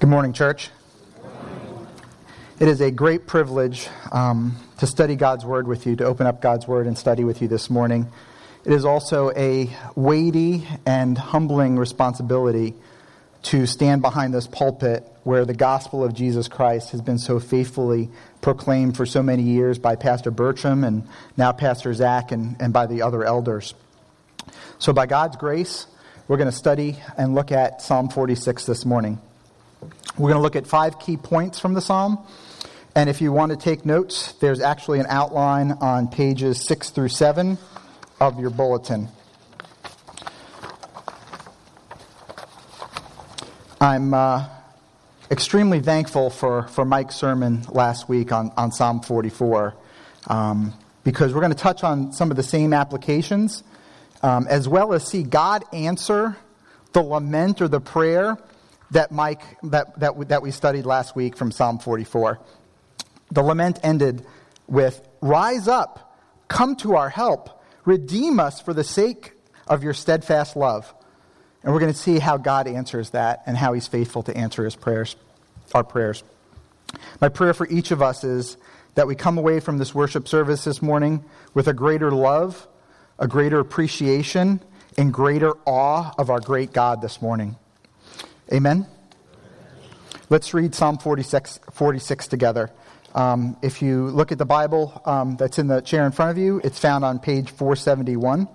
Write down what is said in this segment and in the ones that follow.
Good morning, church. It is a great privilege to study God's Word with you, to open up God's Word and study with you this morning. It is also a weighty and humbling responsibility to stand behind this pulpit where the gospel of Jesus Christ has been so faithfully proclaimed for so many years by Pastor Bertram and now Pastor Zach and by the other elders. So by God's grace, we're going to study and look at Psalm 46 this morning. We're going to look at 5 key points from the psalm. And if you want to take notes, there's actually an outline on pages 6 through 7 of your bulletin. I'm extremely thankful for Mike's sermon last week on Psalm 44 because we're going to touch on some of the same applications as well as see God answer the lament or the prayer that we studied last week from Psalm 44. The lament ended with, "Rise up, come to our help, redeem us for the sake of your steadfast love." And we're going to see how God answers that and how He's faithful to answer His prayers, our prayers. My prayer for each of us is that we come away from this worship service this morning with a greater love, a greater appreciation, and greater awe of our great God this morning. Amen? Let's read Psalm 46 together. If you look at the Bible that's in the chair in front of you, it's found on page 471.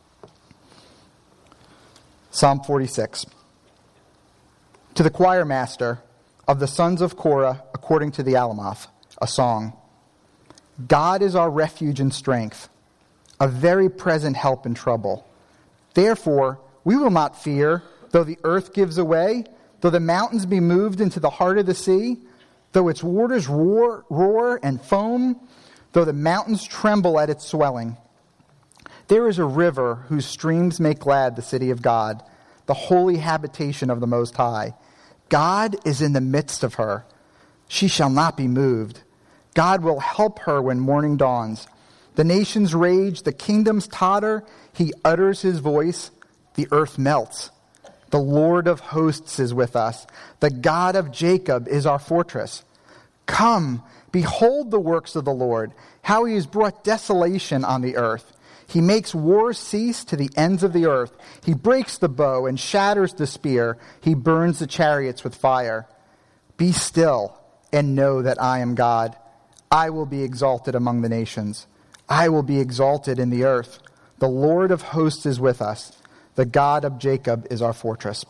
Psalm 46. To the choir master of the sons of Korah, according to the Alamoth, a song. God is our refuge and strength, a very present help in trouble. Therefore, we will not fear, though the earth gives away, though the mountains be moved into the heart of the sea, though its waters roar and foam, though the mountains tremble at its swelling. There is a river whose streams make glad the city of God, the holy habitation of the Most High. God is in the midst of her. She shall not be moved. God will help her when morning dawns. The nations rage, the kingdoms totter. He utters his voice, the earth melts. The Lord of hosts is with us. The God of Jacob is our fortress. Come, behold the works of the Lord, how he has brought desolation on the earth. He makes war cease to the ends of the earth. He breaks the bow and shatters the spear. He burns the chariots with fire. Be still and know that I am God. I will be exalted among the nations. I will be exalted in the earth. The Lord of hosts is with us. The God of Jacob is our fortress.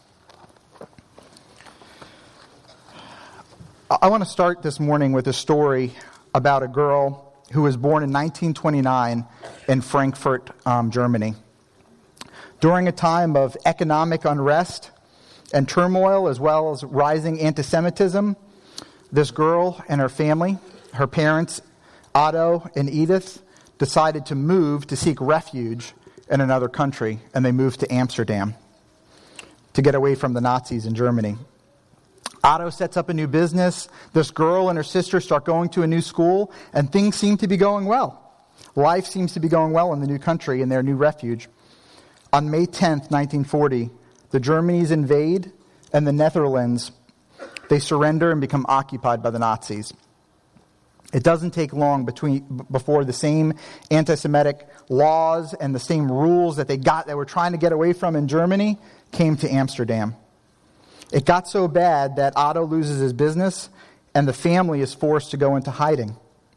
I want to start this morning with a story about a girl who was born in 1929 in Frankfurt, Germany. During a time of economic unrest and turmoil, as well as rising anti-Semitism, this girl and her family, her parents, Otto and Edith, decided to move to seek refuge in another country, and they moved to Amsterdam to get away from the Nazis in Germany. Otto sets up a new business. This girl and her sister start going to a new school, and things seem to be going well. Life seems to be going well in the new country, in their new refuge. On May 10th, 1940, the Germans invade, and the Netherlands, they surrender and become occupied by the Nazis. It doesn't take long before the same anti-Semitic laws and the same rules that they were trying to get away from in Germany came to Amsterdam. It got so bad that Otto loses his business and the family is forced to go into hiding.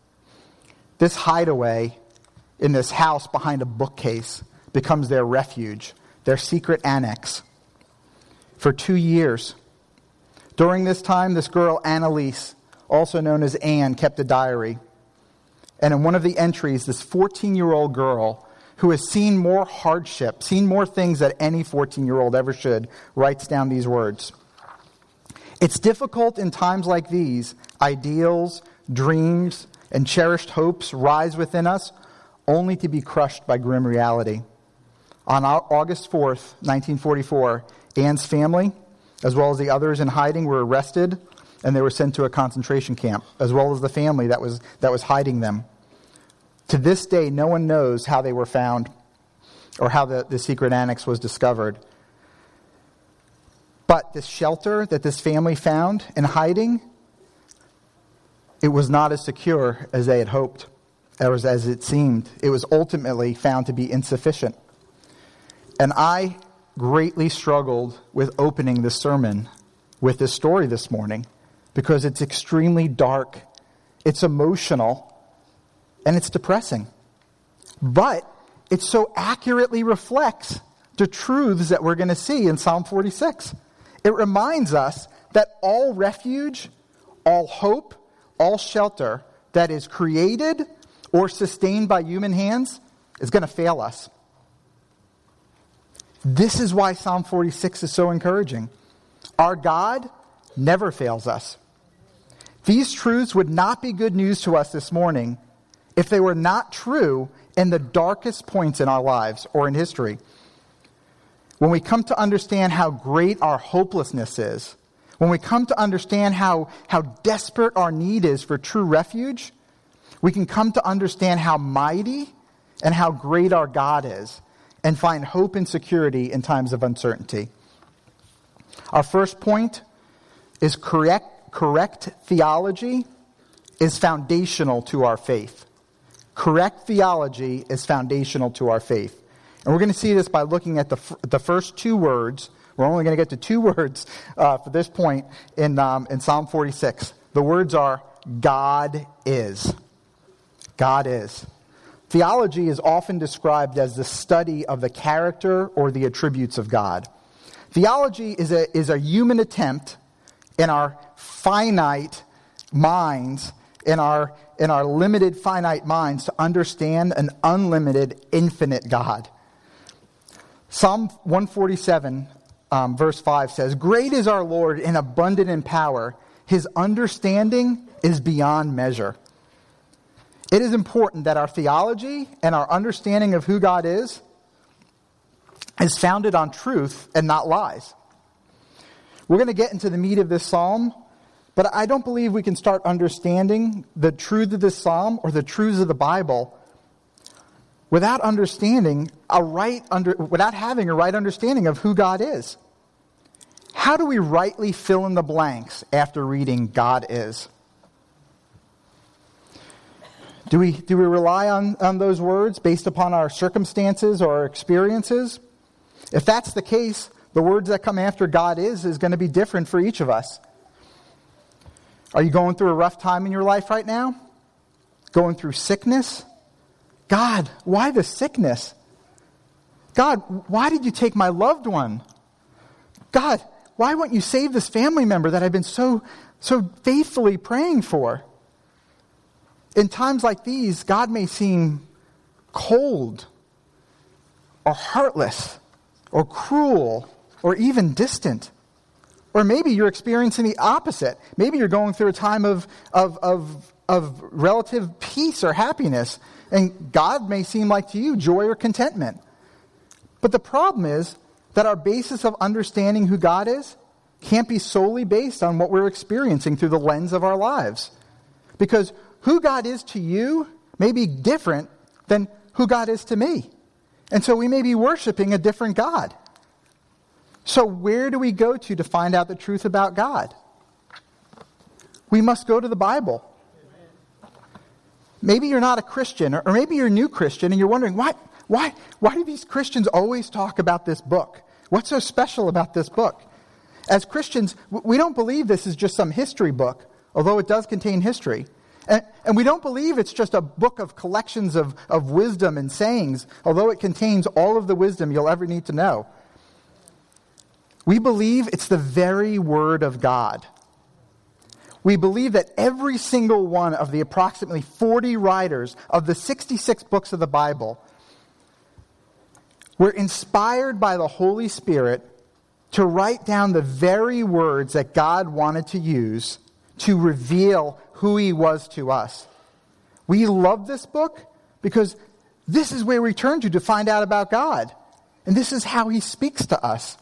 This hideaway in this house behind a bookcase becomes their refuge, their secret annex, for 2 years. During this time, this girl, Anneliese, also known as Anne, kept a diary. And in one of the entries, this 14-year-old girl who has seen more hardship, seen more things that any 14-year-old ever should, writes down these words. It's difficult in times like these. Ideals, dreams, and cherished hopes rise within us only to be crushed by grim reality. On August 4th, 1944, Anne's family, as well as the others in hiding, were arrested and they were sent to a concentration camp, as well as the family that was hiding them. To this day, no one knows how they were found or how the secret annex was discovered. But this shelter that this family found in hiding, it was not as secure as they had hoped, or as it seemed. It was ultimately found to be insufficient. And I greatly struggled with opening this sermon with this story this morning because it's extremely dark, it's emotional, and it's depressing. But it so accurately reflects the truths that we're going to see in Psalm 46. It reminds us that all refuge, all hope, all shelter that is created or sustained by human hands is going to fail us. This is why Psalm 46 is so encouraging. Our God never fails us. These truths would not be good news to us this morning if they were not true in the darkest points in our lives or in history. When we come to understand how great our hopelessness is, when we come to understand how desperate our need is for true refuge, we can come to understand how mighty and how great our God is and find hope and security in times of uncertainty. Our first point is correct theology is foundational to our faith. Correct theology is foundational to our faith. And we're going to see this by looking at the first two words. We're only going to get to two words for this point in Psalm 46. The words are, God is. God is. Theology is often described as the study of the character or the attributes of God. Theology is a human attempt in our finite minds, in our limited finite minds, to understand an unlimited, infinite God. Psalm 147, verse 5 says, "Great is our Lord and abundant in power. His understanding is beyond measure." It is important that our theology and our understanding of who God is founded on truth and not lies. We're going to get into the meat of this psalm, but I don't believe we can start understanding the truth of this psalm or the truths of the Bible without having a right understanding of who God is. How do we rightly fill in the blanks after reading God is? Do we rely on those words based upon our circumstances or our experiences? If that's the case, the words that come after God is going to be different for each of us. Are you going through a rough time in your life right now? Going through sickness? God, why the sickness? God, why did you take my loved one? God, why won't you save this family member that I've been so faithfully praying for? In times like these, God may seem cold or heartless or cruel or even distant. Or maybe you're experiencing the opposite. Maybe you're going through a time of relative peace or happiness, and God may seem like to you joy or contentment. But the problem is that our basis of understanding who God is can't be solely based on what we're experiencing through the lens of our lives. Because who God is to you may be different than who God is to me. And so we may be worshiping a different God. So where do we go to find out the truth about God? We must go to the Bible. Maybe you're not a Christian, or maybe you're a new Christian and you're wondering, why do these Christians always talk about this book? What's so special about this book? As Christians, we don't believe this is just some history book, although it does contain history. And we don't believe it's just a book of collections of wisdom and sayings, although it contains all of the wisdom you'll ever need to know. We believe it's the very Word of God. We believe that every single one of the approximately 40 writers of the 66 books of the Bible were inspired by the Holy Spirit to write down the very words that God wanted to use to reveal who He was to us. We love this book because this is where we turn to find out about God. And this is how He speaks to us.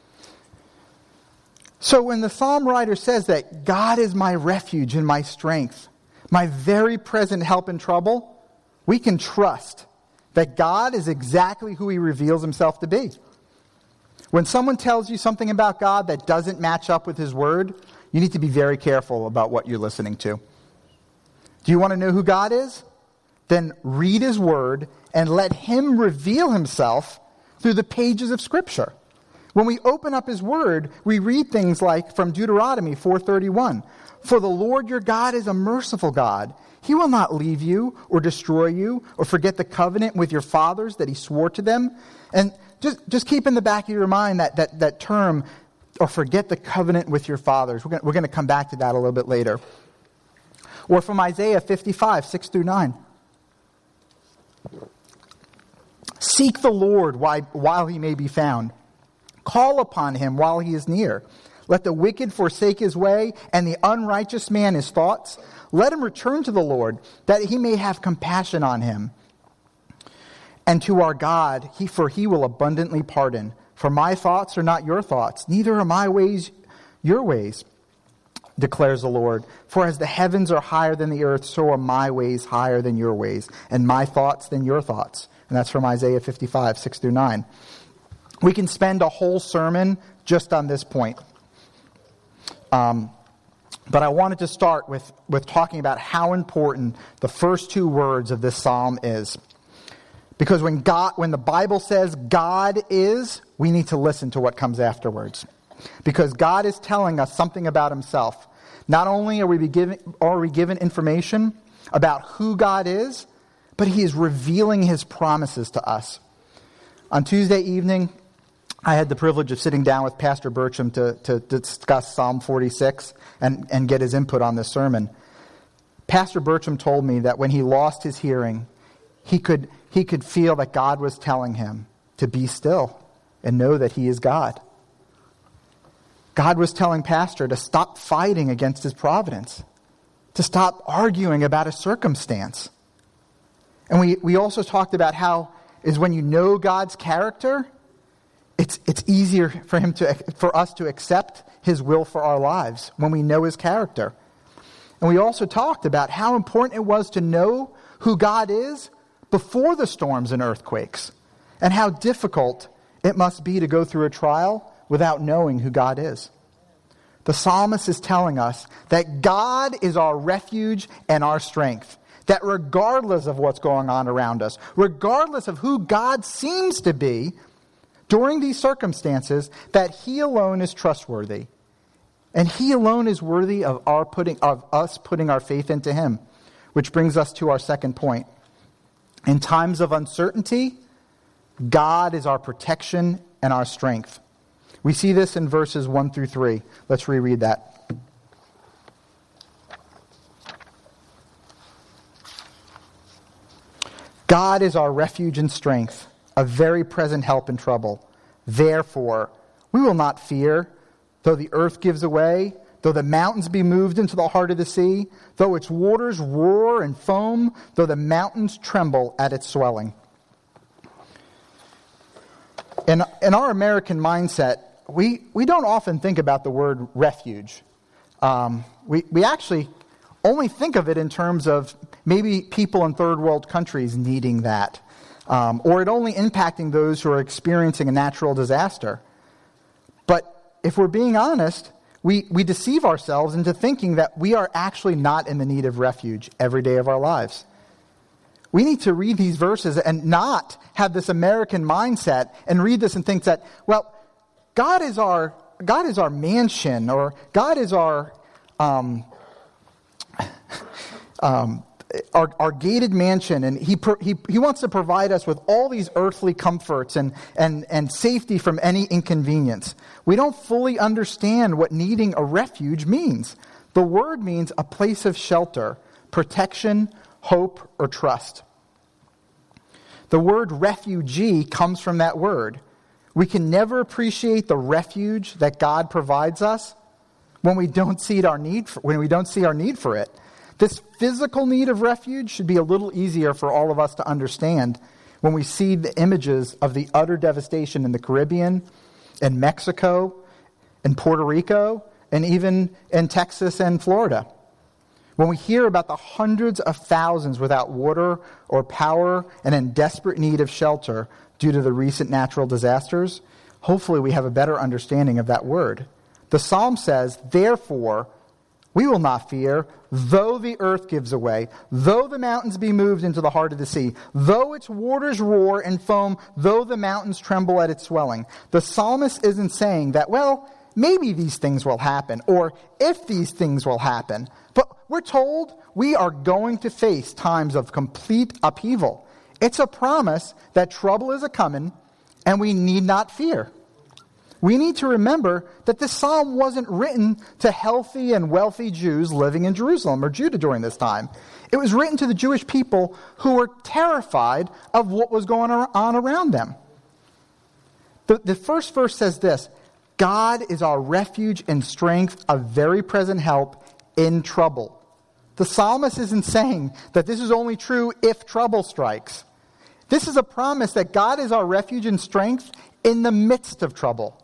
So when the psalm writer says that God is my refuge and my strength, my very present help in trouble, we can trust that God is exactly who He reveals Himself to be. When someone tells you something about God that doesn't match up with his word, you need to be very careful about what you're listening to. Do you want to know who God is? Then read his word and let him reveal himself through the pages of Scripture. When we open up his word, we read things like from Deuteronomy 4:31. For the Lord your God is a merciful God. He will not leave you or destroy you or forget the covenant with your fathers that he swore to them. And just keep in the back of your mind that term, or forget the covenant with your fathers. We're going to come back to that a little bit later. Or from Isaiah 55, 6 through 9. Seek the Lord while he may be found. Call upon him while he is near. Let the wicked forsake his way, and the unrighteous man his thoughts. Let him return to the Lord, that he may have compassion on him. And to our God, for he will abundantly pardon. For my thoughts are not your thoughts, neither are my ways your ways, declares the Lord. For as the heavens are higher than the earth, so are my ways higher than your ways, and my thoughts than your thoughts. And that's from Isaiah 55, 6 through 9. We can spend a whole sermon just on this point. But I wanted to start with talking about how important the first two words of this psalm is. Because when the Bible says God is, we need to listen to what comes afterwards. Because God is telling us something about himself. Not only are we given information about who God is, but he is revealing his promises to us. On Tuesday evening, I had the privilege of sitting down with Pastor Bertram to discuss Psalm 46 and get his input on this sermon. Pastor Bertram told me that when he lost his hearing, he could feel that God was telling him to be still and know that he is God. God was telling Pastor to stop fighting against his providence, to stop arguing about a circumstance. And we also talked about how is when you know God's character, it's easier for us to accept his will for our lives when we know his character. And we also talked about how important it was to know who God is before the storms and earthquakes, and how difficult it must be to go through a trial without knowing who God is. The psalmist is telling us that God is our refuge and our strength, that regardless of what's going on around us, regardless of who God seems to be, during these circumstances, that he alone is trustworthy. And he alone is worthy of us putting our faith into him. Which brings us to our second point. In times of uncertainty, God is our protection and our strength. We see this in verses 1 through 3. Let's reread that. God is our refuge and strength, a very present help in trouble. Therefore, we will not fear, though the earth gives away, though the mountains be moved into the heart of the sea, though its waters roar and foam, though the mountains tremble at its swelling. In our American mindset, we don't often think about the word refuge. We actually only think of it in terms of maybe people in third world countries needing that. Or it only impacting those who are experiencing a natural disaster. But if we're being honest, we deceive ourselves into thinking that we are actually not in the need of refuge every day of our lives. We need to read these verses and not have this American mindset and read this and think that, well, God is our mansion, or God is our gated mansion, and he wants to provide us with all these earthly comforts and safety from any inconvenience. We don't fully understand what needing a refuge means. The word means a place of shelter, protection, hope, or trust. The word refugee comes from that word. We can never appreciate the refuge that God provides us when we don't see our need for it. This physical need of refuge should be a little easier for all of us to understand when we see the images of the utter devastation in the Caribbean, in Mexico, in Puerto Rico, and even in Texas and Florida. When we hear about the hundreds of thousands without water or power and in desperate need of shelter due to the recent natural disasters, hopefully we have a better understanding of that word. The psalm says, therefore, we will not fear, though the earth gives away, though the mountains be moved into the heart of the sea, though its waters roar and foam, though the mountains tremble at its swelling. The psalmist isn't saying that, well, maybe these things will happen, or if these things will happen. But we're told we are going to face times of complete upheaval. It's a promise that trouble is a-coming, and we need not fear. We need to remember that this psalm wasn't written to healthy and wealthy Jews living in Jerusalem or Judah during this time. It was written to the Jewish people who were terrified of what was going on around them. The first verse says this, God is our refuge and strength, a very present help in trouble. The psalmist isn't saying that this is only true if trouble strikes. This is a promise that God is our refuge and strength in the midst of trouble.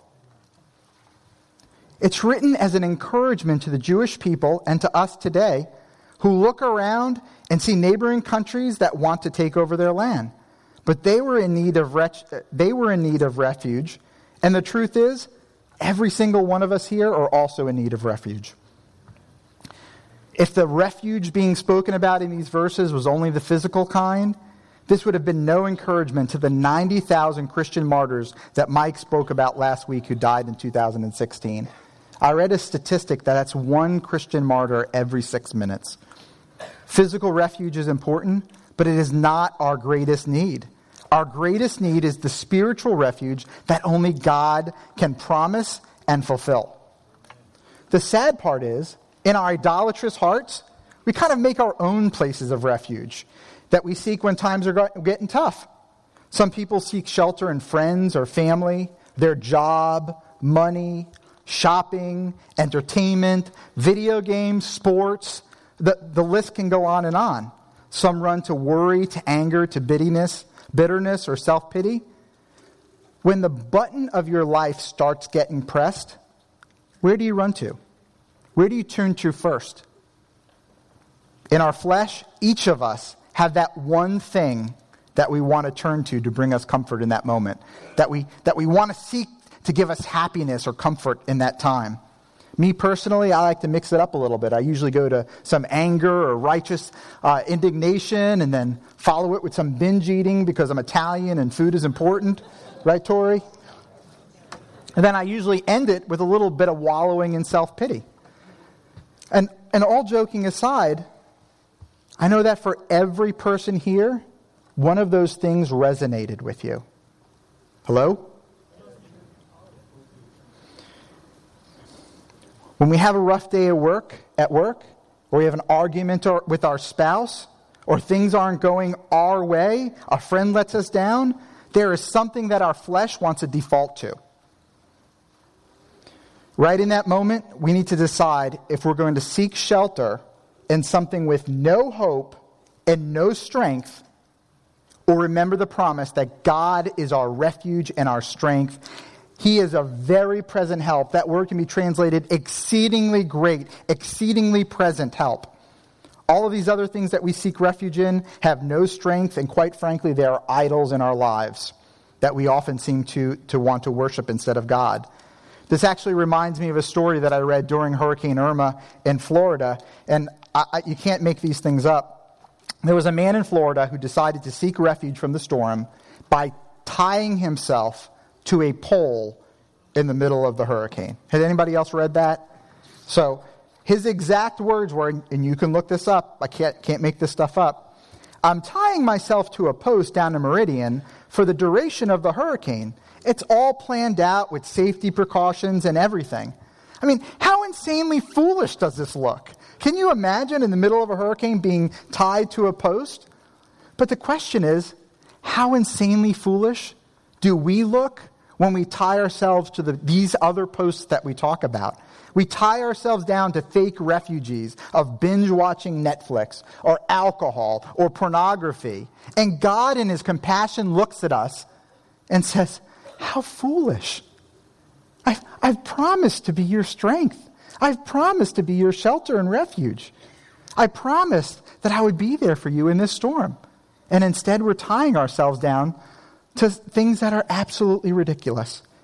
It's written as an encouragement to the Jewish people and to us today who look around and see neighboring countries that want to take over their land. But they were in need of refuge, and the truth is, every single one of us here are also in need of refuge. If the refuge being spoken about in these verses was only the physical kind, this would have been no encouragement to the 90,000 Christian martyrs that Mike spoke about last week who died in 2016. I read a statistic that's one Christian martyr every 6 minutes. Physical refuge is important, but it is not our greatest need. Our greatest need is the spiritual refuge that only God can promise and fulfill. The sad part is, in our idolatrous hearts, we kind of make our own places of refuge that we seek when times are getting tough. Some people seek shelter in friends or family, their job, money, shopping, entertainment, video games, sports. The list can go on and on. Some run to worry, to anger, to bitterness, or self-pity. When the button of your life starts getting pressed, where do you run to? Where do you turn to first? In our flesh, each of us have that one thing that we want to turn to bring us comfort in that moment, that we want to seek to give us happiness or comfort in that time. Me personally, I like to mix it up a little bit. I usually go to some anger or righteous indignation and then follow it with some binge eating because I'm Italian and food is important. Right, Tori? And then I usually end it with a little bit of wallowing in self-pity. And all joking aside, I know that for every person here, one of those things resonated with you. Hello? When we have a rough day at work, or we have an argument with our spouse, or things aren't going our way, a friend lets us down, there is something that our flesh wants to default to. Right in that moment, we need to decide if we're going to seek shelter in something with no hope and no strength, or remember the promise that God is our refuge and our strength. He is a very present help. That word can be translated exceedingly great, exceedingly present help. All of these other things that we seek refuge in have no strength, and quite frankly, they are idols in our lives that we often seem to want to worship instead of God. This actually reminds me of a story that I read during Hurricane Irma in Florida, and you can't make these things up. There was a man in Florida who decided to seek refuge from the storm by tying himself to a pole in the middle of the hurricane. Has anybody else read that? So his exact words were, and you can look this up, I can't make this stuff up, I'm tying myself to a post down in Meridian for the duration of the hurricane. It's all planned out with safety precautions and everything. I mean, how insanely foolish does this look? Can you imagine in the middle of a hurricane being tied to a post? But the question is, how insanely foolish do we look when we tie ourselves to these other posts that we talk about? We tie ourselves down to fake refugees of binge-watching Netflix or alcohol or pornography. And God in his compassion looks at us and says, how foolish. I've promised to be your strength. I've promised to be your shelter and refuge. I promised that I would be there for you in this storm. And instead we're tying ourselves down to things that are absolutely ridiculous.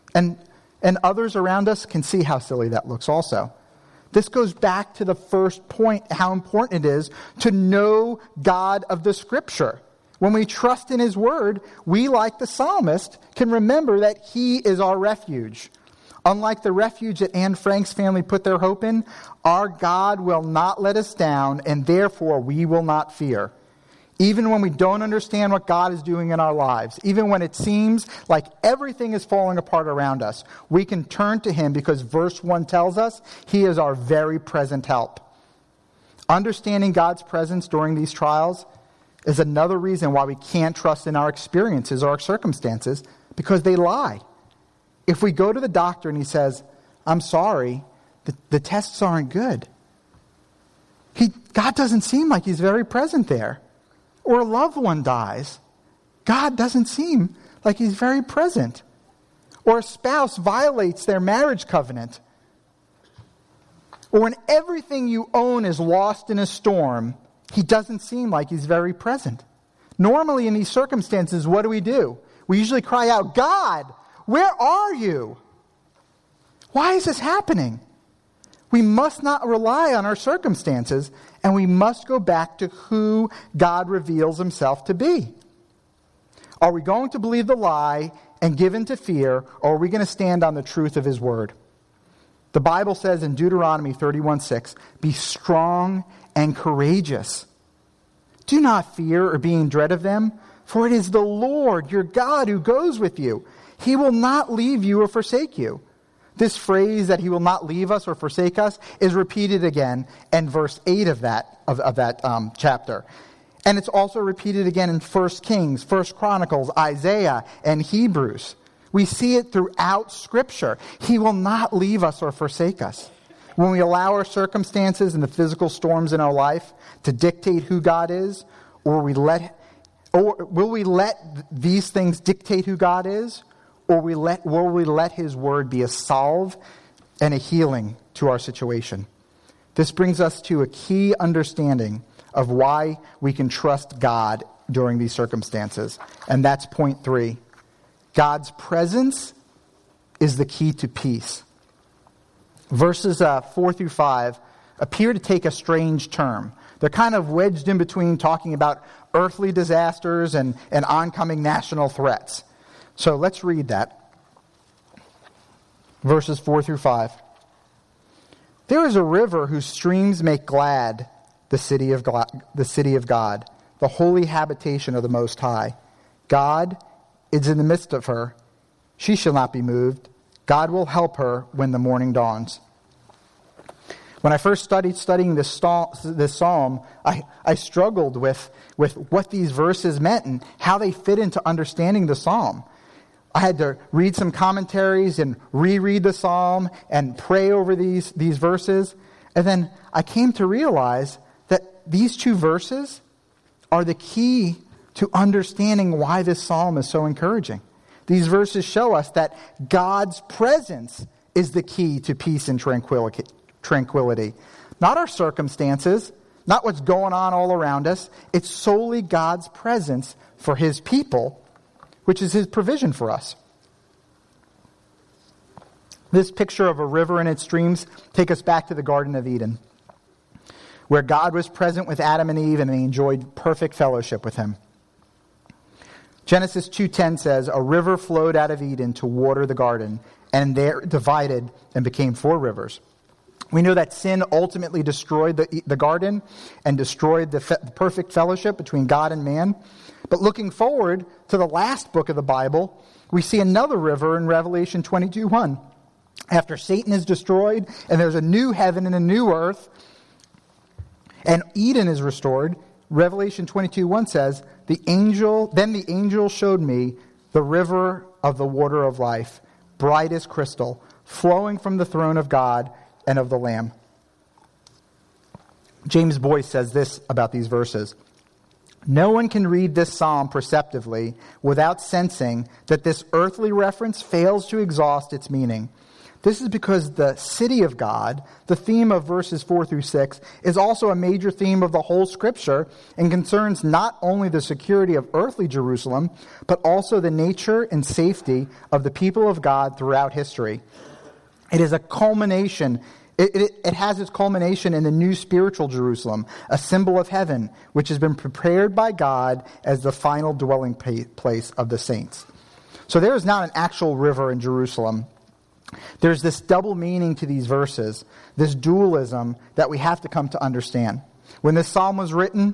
And others around us can see how silly that looks also. This goes back to the first point, how important it is to know God of the Scripture. When we trust in His Word, we, like the psalmist, can remember that He is our refuge. Unlike the refuge that Anne Frank's family put their hope in, our God will not let us down, and therefore we will not fear. Even when we don't understand what God is doing in our lives, even when it seems like everything is falling apart around us, we can turn to Him because verse 1 tells us He is our very present help. Understanding God's presence during these trials is another reason why we can't trust in our experiences or our circumstances, because they lie. If we go to the doctor and he says, I'm sorry, the tests aren't good, God doesn't seem like He's very present there. Or a loved one dies, God doesn't seem like He's very present. Or a spouse violates their marriage covenant. Or when everything you own is lost in a storm, He doesn't seem like He's very present. Normally in these circumstances, what do? We usually cry out, God, where are you? Why is this happening? We must not rely on our circumstances, and we must go back to who God reveals Himself to be. Are we going to believe the lie and give in to fear, or are we going to stand on the truth of His Word? The Bible says in Deuteronomy 31:6, be strong and courageous. Do not fear or be in dread of them, for it is the Lord your God who goes with you. He will not leave you or forsake you. This phrase that He will not leave us or forsake us is repeated again in verse 8 of that chapter. And it's also repeated again in 1 Kings, 1 Chronicles, Isaiah, and Hebrews. We see it throughout Scripture. He will not leave us or forsake us. When we allow our circumstances and the physical storms in our life to dictate who God is, or will we let these things dictate who God is? Or will we let His Word be a salve and a healing to our situation? This brings us to a key understanding of why we can trust God during these circumstances. And that's point 3. God's presence is the key to peace. Verses 4 through 5 appear to take a strange turn. They're kind of wedged in between talking about earthly disasters and oncoming national threats. So let's read that. Verses 4 through 5. There is a river whose streams make glad the city of God, the holy habitation of the Most High. God is in the midst of her. She shall not be moved. God will help her when the morning dawns. When I first started studying this psalm, I struggled with what these verses meant and how they fit into understanding the psalm. I had to read some commentaries and reread the psalm and pray over these verses. And then I came to realize that these 2 verses are the key to understanding why this psalm is so encouraging. These verses show us that God's presence is the key to peace and tranquility. Not our circumstances, not what's going on all around us. It's solely God's presence for His people, which is His provision for us. This picture of a river and its streams take us back to the Garden of Eden, where God was present with Adam and Eve and they enjoyed perfect fellowship with Him. Genesis 2:10 says, a river flowed out of Eden to water the garden, and there divided and became 4 rivers. We know that sin ultimately destroyed the garden and destroyed the perfect fellowship between God and man. But looking forward to the last book of the Bible, we see another river in Revelation 22:1. After Satan is destroyed and there's a new heaven and a new earth, and Eden is restored, Revelation 22:1 says, Then the angel showed me the river of the water of life, bright as crystal, flowing from the throne of God and of the Lamb. James Boyce says this about these verses. No one can read this psalm perceptively without sensing that this earthly reference fails to exhaust its meaning. This is because the city of God, the theme of verses 4 through 6, is also a major theme of the whole Scripture and concerns not only the security of earthly Jerusalem, but also the nature and safety of the people of God throughout history. It is a culmination. It has its culmination in the new spiritual Jerusalem, a symbol of heaven, which has been prepared by God as the final dwelling place of the saints. So there is not an actual river in Jerusalem. There's this double meaning to these verses, this dualism that we have to come to understand. When this psalm was written,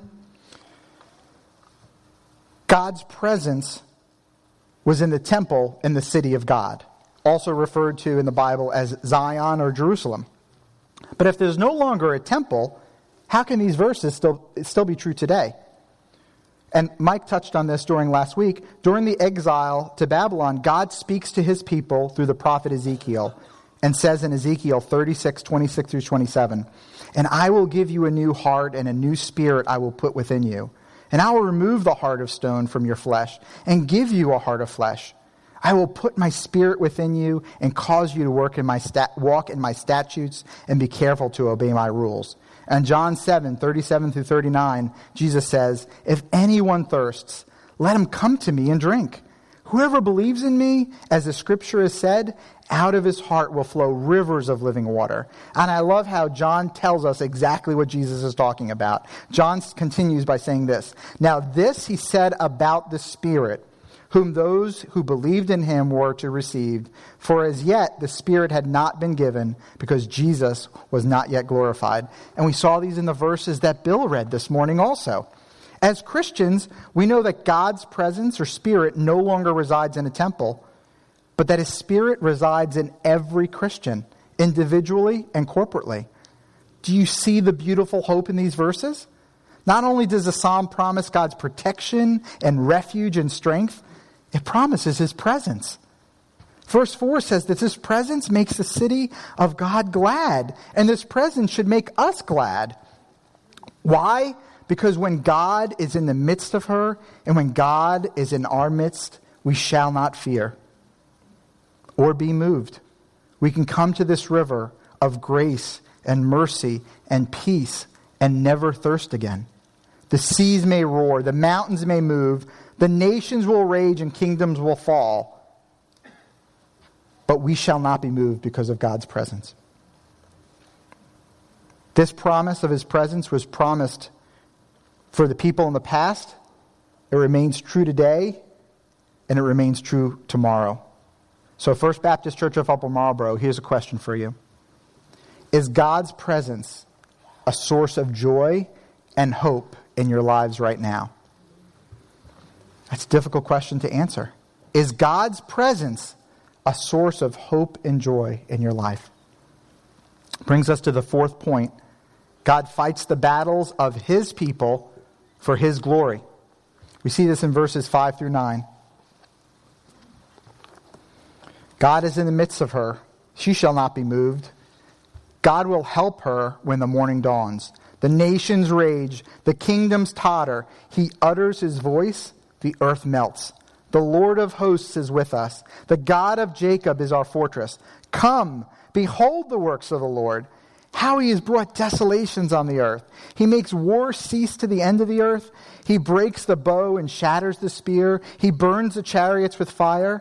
God's presence was in the temple in the city of God, also referred to in the Bible as Zion or Jerusalem. But if there's no longer a temple, how can these verses still be true today? And Mike touched on this during last week. During the exile to Babylon, God speaks to his people through the prophet Ezekiel and says in Ezekiel 36, 26 through 27, "And I will give you a new heart, and a new spirit I will put within you. And I will remove the heart of stone from your flesh and give you a heart of flesh. I will put my spirit within you and cause you to walk in my statutes and be careful to obey my rules." And John 7, 37 through 39, Jesus says, "If anyone thirsts, let him come to me and drink. Whoever believes in me, as the scripture has said, out of his heart will flow rivers of living water." And I love how John tells us exactly what Jesus is talking about. John continues by saying this, "Now this he said about the Spirit, whom those who believed in him were to receive. For as yet the Spirit had not been given, because Jesus was not yet glorified." And we saw these in the verses that Bill read this morning also. As Christians, we know that God's presence or Spirit no longer resides in a temple, but that his Spirit resides in every Christian, individually and corporately. Do you see the beautiful hope in these verses? Not only does the psalm promise God's protection and refuge and strength, it promises his presence. Verse 4 says that this presence makes the city of God glad, and this presence should make us glad. Why? Because when God is in the midst of her, and when God is in our midst, we shall not fear or be moved. We can come to this river of grace and mercy and peace and never thirst again. The seas may roar, the mountains may move, the nations will rage and kingdoms will fall, but we shall not be moved because of God's presence. This promise of his presence was promised for the people in the past. It remains true today, and it remains true tomorrow. So First Baptist Church of Upper Marlboro, here's a question for you. Is God's presence a source of joy and hope in your lives right now? That's a difficult question to answer. Is God's presence a source of hope and joy in your life? Brings us to the fourth point. God fights the battles of his people for his glory. We see this in verses 5 through 9. God is in the midst of her. She shall not be moved. God will help her when the morning dawns. The nations rage. The kingdoms totter. He utters his voice. The earth melts. The Lord of hosts is with us. The God of Jacob is our fortress. Come, behold the works of the Lord, how he has brought desolations on the earth. He makes war cease to the end of the earth. He breaks the bow and shatters the spear. He burns the chariots with fire.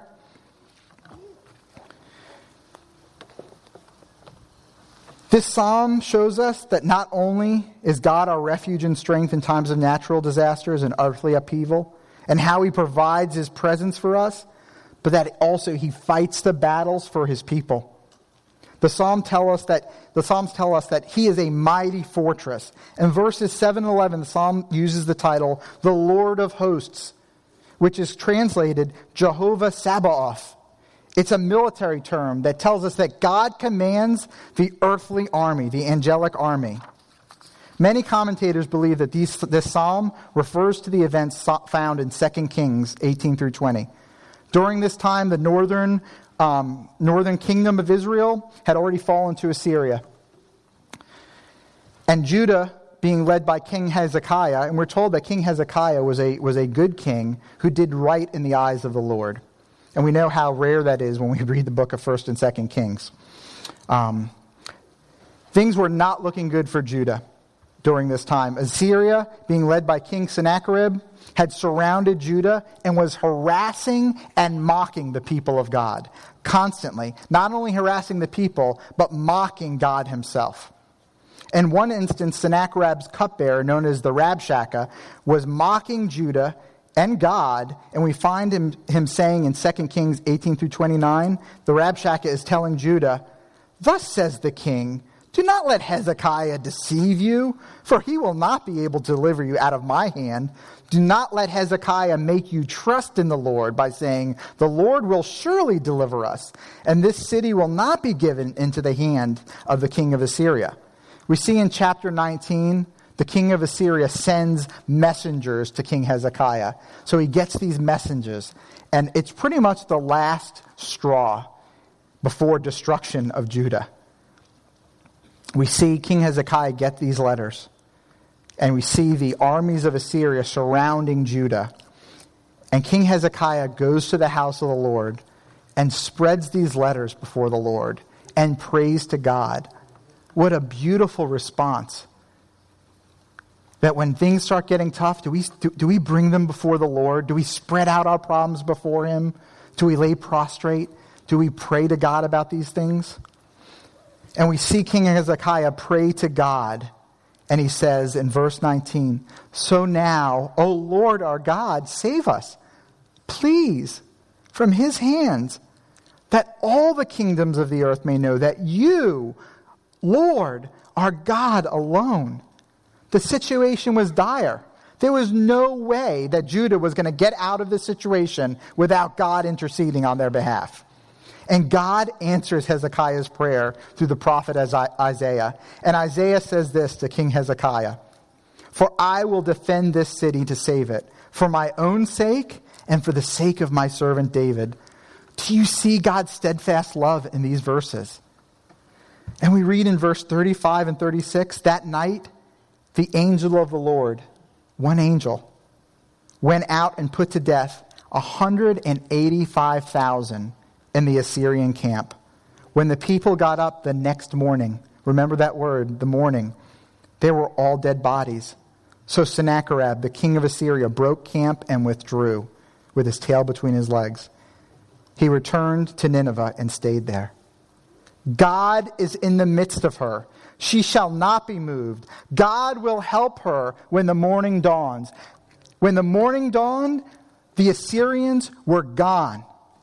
This psalm shows us that not only is God our refuge and strength in times of natural disasters and earthly upheaval, and how he provides his presence for us, but that also he fights the battles for his people. The Psalms tell us that he is a mighty fortress. In verses 7 and 11, the Psalm uses the title, "The Lord of Hosts," which is translated Jehovah Sabaoth. It's a military term that tells us that God commands the earthly army, the angelic army. Many commentators believe that this psalm refers to the events found in 2 Kings 18 through 20. During this time, the northern kingdom of Israel had already fallen to Assyria. And Judah, being led by King Hezekiah, and we're told that King Hezekiah was a good king who did right in the eyes of the Lord. And we know how rare that is when we read the book of 1st and 2nd Kings. Things were not looking good for Judah during this time. Assyria, being led by King Sennacherib, had surrounded Judah and was harassing and mocking the people of God constantly. Not only harassing the people, but mocking God himself. In one instance, Sennacherib's cupbearer, known as the Rabshakeh, was mocking Judah and God, and we find him saying in 2 Kings 18 through 29, the Rabshakeh is telling Judah, "Thus says the king, do not let Hezekiah deceive you, for he will not be able to deliver you out of my hand. Do not let Hezekiah make you trust in the Lord by saying, the Lord will surely deliver us, and this city will not be given into the hand of the king of Assyria." We see in chapter 19, the king of Assyria sends messengers to King Hezekiah. So he gets these messengers, and it's pretty much the last straw before destruction of Judah. We see King Hezekiah get these letters, and we see the armies of Assyria surrounding Judah. And King Hezekiah goes to the house of the Lord and spreads these letters before the Lord and prays to God. What a beautiful response. That when things start getting tough, do we bring them before the Lord? Do we spread out our problems before him? Do we lay prostrate? Do we pray to God about these things? And we see King Hezekiah pray to God. And he says in verse 19, "So now, O Lord our God, save us, please, from his hands, that all the kingdoms of the earth may know that you, Lord, are God alone." The situation was dire. There was no way that Judah was going to get out of this situation without God interceding on their behalf. And God answers Hezekiah's prayer through the prophet Isaiah. And Isaiah says this to King Hezekiah, "For I will defend this city to save it, for my own sake and for the sake of my servant David." Do you see God's steadfast love in these verses? And we read in verse 35 and 36, that night, the angel of the Lord, one angel, went out and put to death 185,000 in the Assyrian camp. When the people got up the next morning, remember that word, the morning, they were all dead bodies. So Sennacherib, the king of Assyria, broke camp and withdrew with his tail between his legs. He returned to Nineveh and stayed there. God is in the midst of her. She shall not be moved. God will help her when the morning dawns. When the morning dawned, the Assyrians were gone.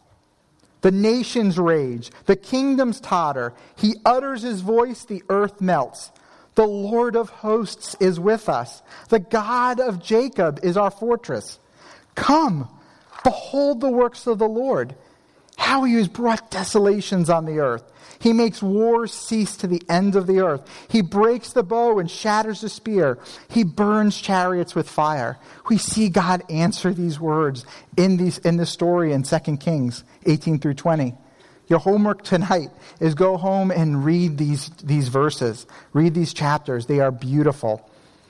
The nations rage. The kingdoms totter. He utters his voice, the earth melts. The Lord of hosts is with us. The God of Jacob is our fortress. Come, behold the works of the Lord, how he has brought desolations on the earth. He makes wars cease to the ends of the earth. He breaks the bow and shatters the spear. He burns chariots with fire. We see God answer these words in this story in 2 Kings 18 through 20. Your homework tonight is go home and read these verses. Read these chapters. They are beautiful.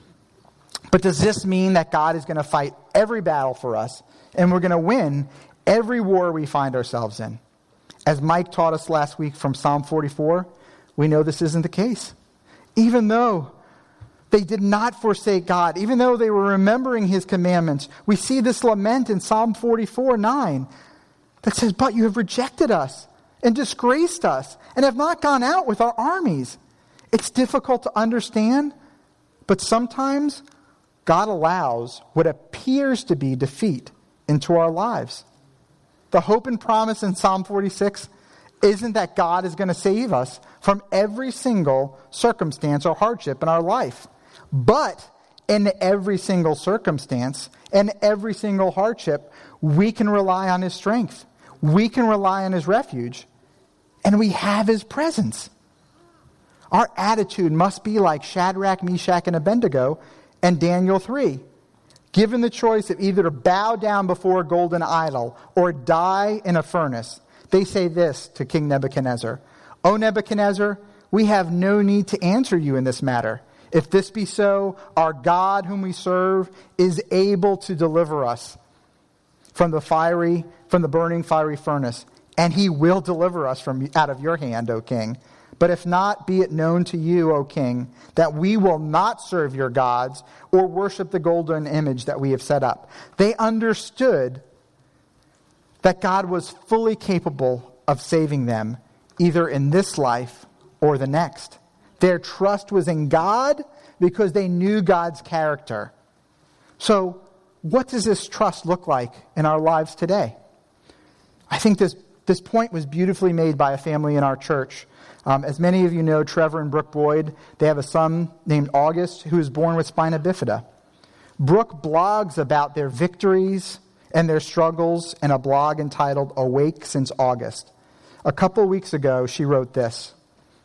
But does this mean that God is going to fight every battle for us and we're going to win every war we find ourselves in? As Mike taught us last week from Psalm 44, we know this isn't the case. Even though they did not forsake God, even though they were remembering his commandments, we see this lament in Psalm 44:9 that says, "But you have rejected us and disgraced us and have not gone out with our armies." It's difficult to understand, but sometimes God allows what appears to be defeat into our lives. The hope and promise in Psalm 46 isn't that God is going to save us from every single circumstance or hardship in our life. But in every single circumstance and every single hardship, we can rely on his strength. We can rely on his refuge. And we have his presence. Our attitude must be like Shadrach, Meshach, and Abednego and Daniel 3. Given the choice of either to bow down before a golden idol or die in a furnace, they say this to King Nebuchadnezzar, "O Nebuchadnezzar, we have no need to answer you in this matter. If this be so, our God whom we serve is able to deliver us from the burning fiery furnace, and he will deliver us out of your hand, O king. But if not, be it known to you, O king, that we will not serve your gods or worship the golden image that we have set up." They understood that God was fully capable of saving them, either in this life or the next. Their trust was in God because they knew God's character. So, what does this trust look like in our lives today? I think this point was beautifully made by a family in our church. As many of you know, Trevor and Brooke Boyd, they have a son named August who was born with spina bifida. Brooke blogs about their victories and their struggles in a blog entitled Awake Since August. A couple weeks ago, she wrote this: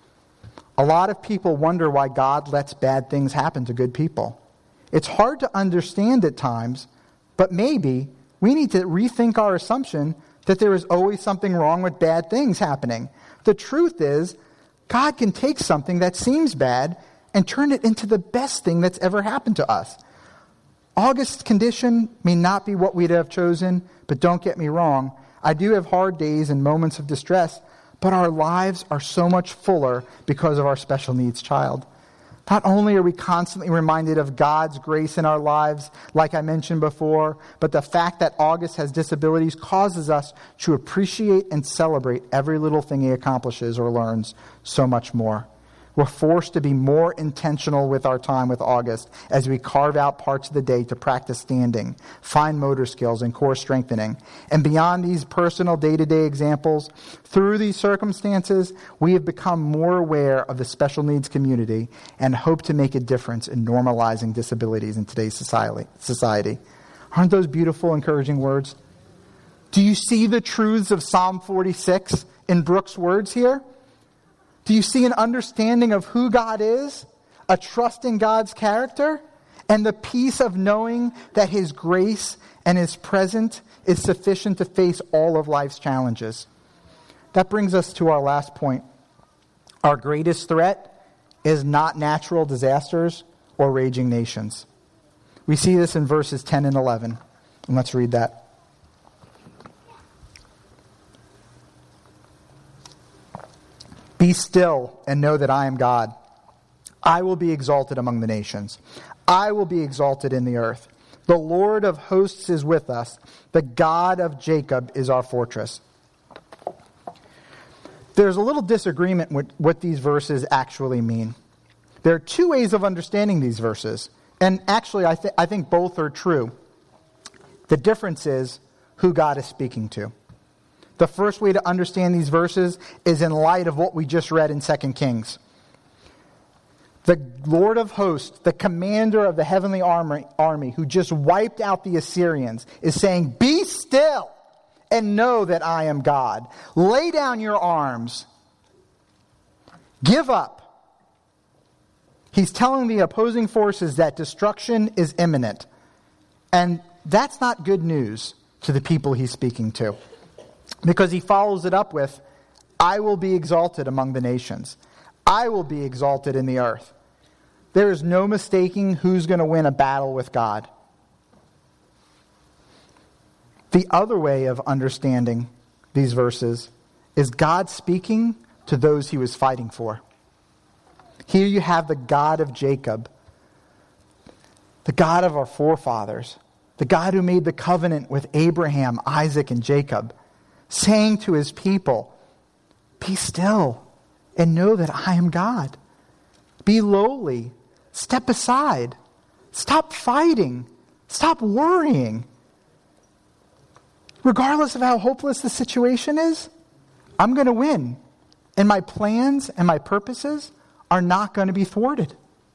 "A lot of people wonder why God lets bad things happen to good people. It's hard to understand at times, but maybe we need to rethink our assumption that there is always something wrong with bad things happening. The truth is, God can take something that seems bad and turn it into the best thing that's ever happened to us. August's condition may not be what we'd have chosen, but don't get me wrong, I do have hard days and moments of distress, but our lives are so much fuller because of our special needs child. Not only are we constantly reminded of God's grace in our lives, like I mentioned before, but the fact that August has disabilities causes us to appreciate and celebrate every little thing he accomplishes or learns so much more. We're forced to be more intentional with our time with August as we carve out parts of the day to practice standing, fine motor skills, and core strengthening. And beyond these personal day-to-day examples, through these circumstances, we have become more aware of the special needs community and hope to make a difference in normalizing disabilities in today's society. Aren't those beautiful, encouraging words? Do you see the truths of Psalm 46 in Brooke's words here? Do you see an understanding of who God is, a trust in God's character, and the peace of knowing that his grace and his presence is sufficient to face all of life's challenges? That brings us to our last point. Our greatest threat is not natural disasters or raging nations. We see this in verses 10 and 11. And let's read that. "Be still and know that I am God. I will be exalted among the nations. I will be exalted in the earth. The Lord of hosts is with us. The God of Jacob is our fortress." There's a little disagreement with what these verses actually mean. There are two ways of understanding these verses. And actually, I think both are true. The difference is who God is speaking to. The first way to understand these verses is in light of what we just read in 2 Kings. The Lord of hosts, the commander of the heavenly army who just wiped out the Assyrians, is saying, "Be still and know that I am God. Lay down your arms. Give up." He's telling the opposing forces that destruction is imminent. And that's not good news to the people he's speaking to. Because he follows it up with, "I will be exalted among the nations. I will be exalted in the earth." There is no mistaking who's going to win a battle with God. The other way of understanding these verses is God speaking to those he was fighting for. Here you have the God of Jacob, the God of our forefathers, the God who made the covenant with Abraham, Isaac, and Jacob, saying to his people, "Be still and know that I am God. Be lowly. Step aside. Stop fighting. Stop worrying. Regardless of how hopeless the situation is, I'm going to win. And my plans and my purposes are not going to be thwarted."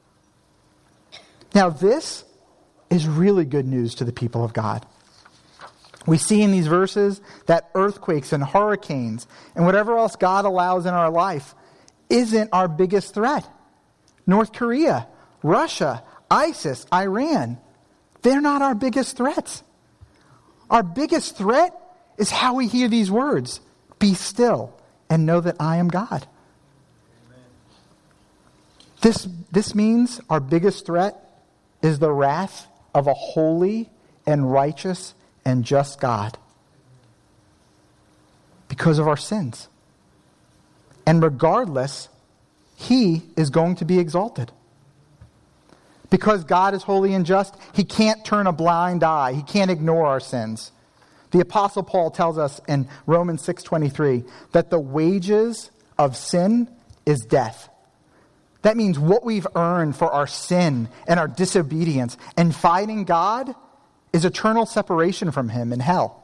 Now this is really good news to the people of God. We see in these verses that earthquakes and hurricanes and whatever else God allows in our life isn't our biggest threat. North Korea, Russia, ISIS, Iran, they're not our biggest threats. Our biggest threat is how we hear these words, "Be still and know that I am God." This means our biggest threat is the wrath of a holy and righteous and just God because of our sins. And regardless he is going to be exalted. Because God is holy and just, he can't turn a blind eye. He can't ignore our sins. The Apostle Paul tells us in Romans 6:23 that the wages of sin is death. That means what we've earned for our sin and our disobedience and fighting God is eternal separation from him in hell.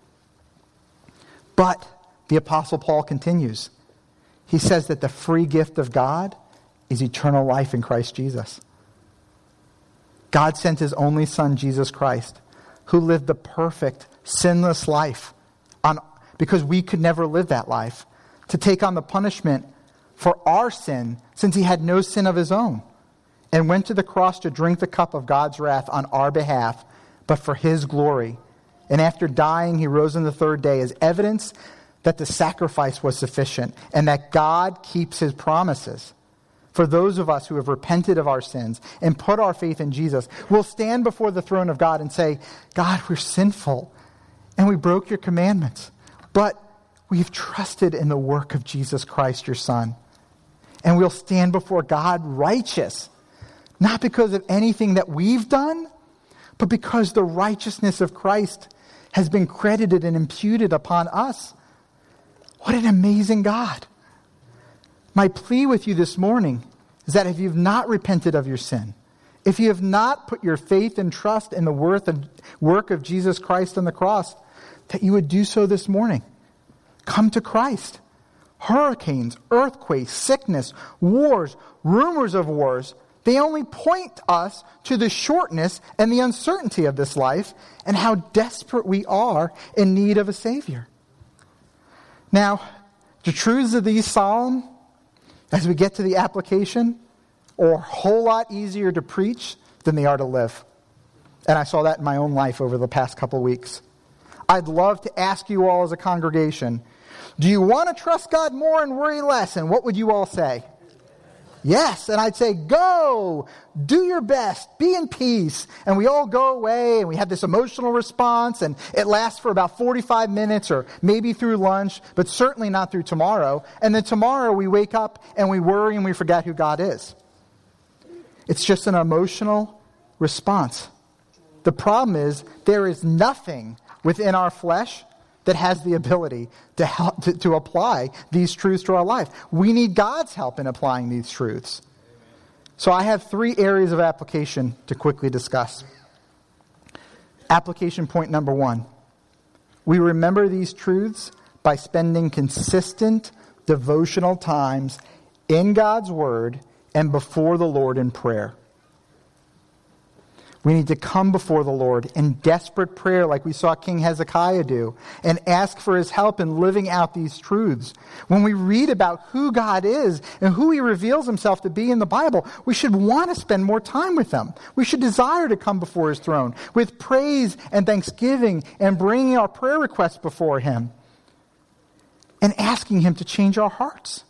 But the Apostle Paul continues. He says that the free gift of God is eternal life in Christ Jesus. God sent his only Son, Jesus Christ, who lived the perfect, sinless life because we could never live that life, to take on the punishment for our sin since he had no sin of his own, and went to the cross to drink the cup of God's wrath on our behalf, but for his glory. And after dying, he rose on the third day as evidence that the sacrifice was sufficient and that God keeps his promises. For those of us who have repented of our sins and put our faith in Jesus, we'll stand before the throne of God and say, God, we're sinful and we broke your commandments, but we've trusted in the work of Jesus Christ, your Son. And we'll stand before God righteous, not because of anything that we've done, but because the righteousness of Christ has been credited and imputed upon us. What an amazing God. My plea with you this morning is that if you've not repented of your sin, if you have not put your faith and trust in the work of Jesus Christ on the cross, that you would do so this morning. Come to Christ. Hurricanes, earthquakes, sickness, wars, rumors of wars, they only point us to the shortness and the uncertainty of this life and how desperate we are in need of a Savior. Now, the truths of these Psalms, as we get to the application, are a whole lot easier to preach than they are to live. And I saw that in my own life over the past couple weeks. I'd love to ask you all as a congregation, do you want to trust God more and worry less? And what would you all say? Yes. And I'd say, go, do your best, be in peace. And we all go away and we have this emotional response and it lasts for about 45 minutes or maybe through lunch, but certainly not through tomorrow. And then tomorrow we wake up and we worry and we forget who God is. It's just an emotional response. The problem is there is nothing within our flesh that has the ability to help to apply these truths to our life. We need God's help in applying these truths. So I have 3 areas of application to quickly discuss. Application point number 1. We remember these truths by spending consistent devotional times in God's Word and before the Lord in prayer. We need to come before the Lord in desperate prayer like we saw King Hezekiah do and ask for his help in living out these truths. When we read about who God is and who he reveals himself to be in the Bible, we should want to spend more time with him. We should desire to come before his throne with praise and thanksgiving and bringing our prayer requests before him and asking him to change our hearts.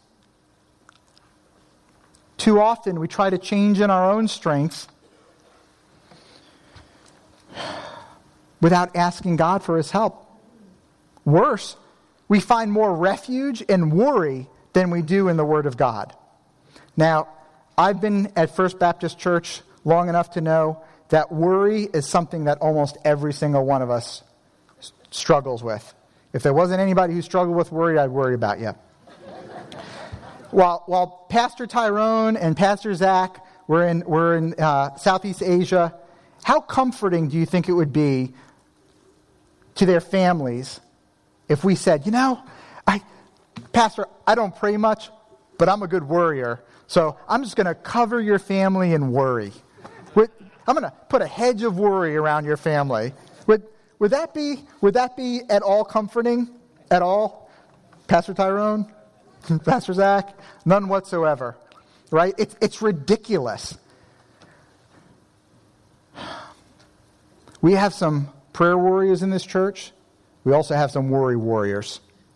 Too often we try to change in our own strength without asking God for his help. Worse, we find more refuge in worry than we do in the Word of God. Now, I've been at First Baptist Church long enough to know that worry is something that almost every single one of us struggles with. If there wasn't anybody who struggled with worry, I'd worry about you. While Pastor Tyrone and Pastor Zach were in Southeast Asia, how comforting do you think it would be to their families if we said, Pastor, I don't pray much, but I'm a good worrier, so I'm just going to cover your family in worry. I'm going to put a hedge of worry around your family. Would that be at all comforting? At all? Pastor Tyrone? Pastor Zach? None whatsoever. Right? It's ridiculous. We have some prayer warriors in this church. We also have some worry warriors.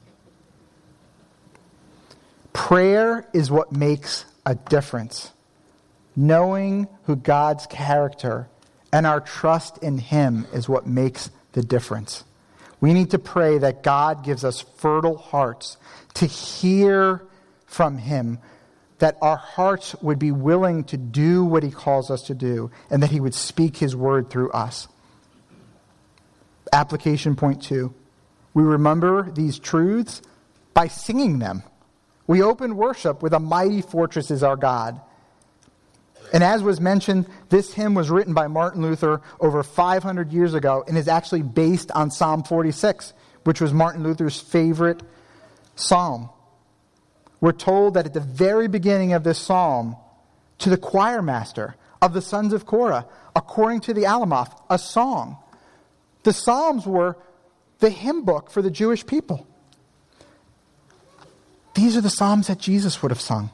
Prayer is what makes a difference. Knowing who God's character and our trust in him is what makes the difference. We need to pray that God gives us fertile hearts to hear from him that our hearts would be willing to do what he calls us to do, and that he would speak his word through us. Application point 2. We remember these truths by singing them. We open worship with "A Mighty Fortress is Our God." And as was mentioned, this hymn was written by Martin Luther over 500 years ago and is actually based on Psalm 46, which was Martin Luther's favorite psalm. We're told that at the very beginning of this psalm, to the choir master of the sons of Korah, according to the Alamoth, a song. The Psalms were the hymn book for the Jewish people. These are the Psalms that Jesus would have sung.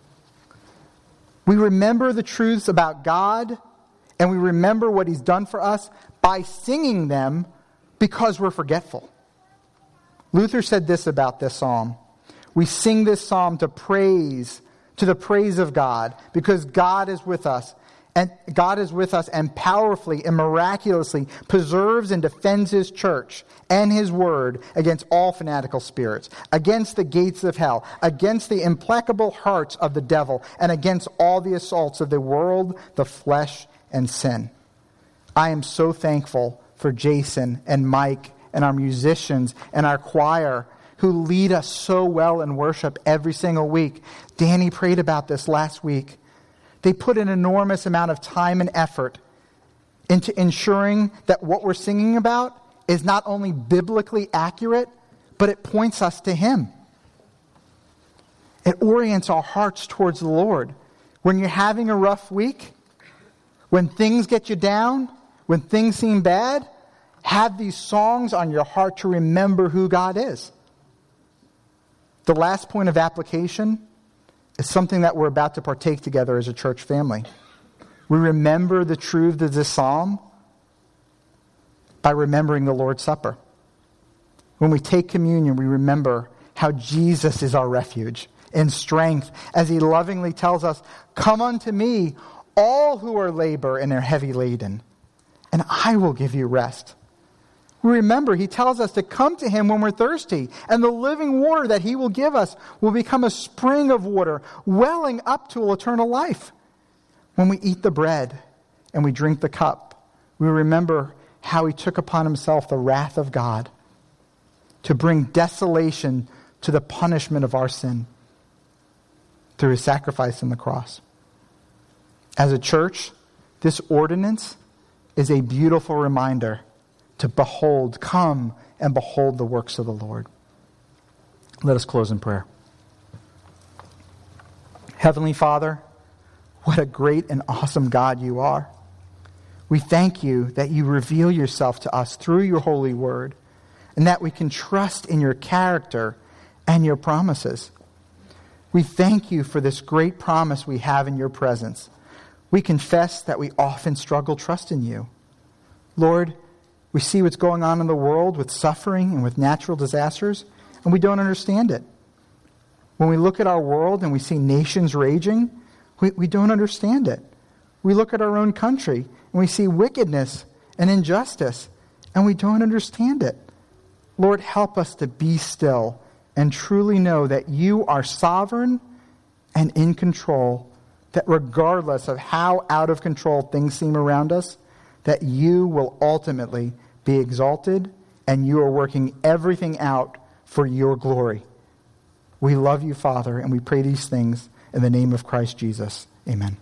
We remember the truths about God, and we remember what he's done for us by singing them because we're forgetful. Luther said this about this psalm: we sing this psalm to the praise of God, because God is with us, and powerfully and miraculously preserves and defends his church and his word against all fanatical spirits, against the gates of hell, against the implacable hearts of the devil, and against all the assaults of the world, the flesh, and sin. I am so thankful for Jason and Mike and our musicians and our choir who lead us so well in worship every single week. Danny prayed about this last week. They put an enormous amount of time and effort into ensuring that what we're singing about is not only biblically accurate, but it points us to him. It orients our hearts towards the Lord. When you're having a rough week, when things get you down, when things seem bad, have these songs on your heart to remember who God is. The last point of application is something that we're about to partake together as a church family. We remember the truth of this psalm by remembering the Lord's Supper. When we take communion, we remember how Jesus is our refuge and strength, as he lovingly tells us, "Come unto me, all who are labor and are heavy laden, and I will give you rest." We remember he tells us to come to him when we're thirsty, and the living water that he will give us will become a spring of water welling up to eternal life. When we eat the bread and we drink the cup, we remember how he took upon himself the wrath of God to bring desolation to the punishment of our sin through his sacrifice on the cross. As a church, this ordinance is a beautiful reminder to come and behold the works of the Lord. Let us close in prayer. Heavenly Father, what a great and awesome God you are. We thank you that you reveal yourself to us through your holy word, and that we can trust in your character and your promises. We thank you for this great promise we have in your presence. We confess that we often struggle trusting you. Lord, we see what's going on in the world with suffering and with natural disasters, and we don't understand it. When we look at our world and we see nations raging, we don't understand it. We look at our own country and we see wickedness and injustice, and we don't understand it. Lord, help us to be still and truly know that you are sovereign and in control, that regardless of how out of control things seem around us, that you will ultimately be exalted, and you are working everything out for your glory. We love you, Father, and we pray these things in the name of Christ Jesus. Amen.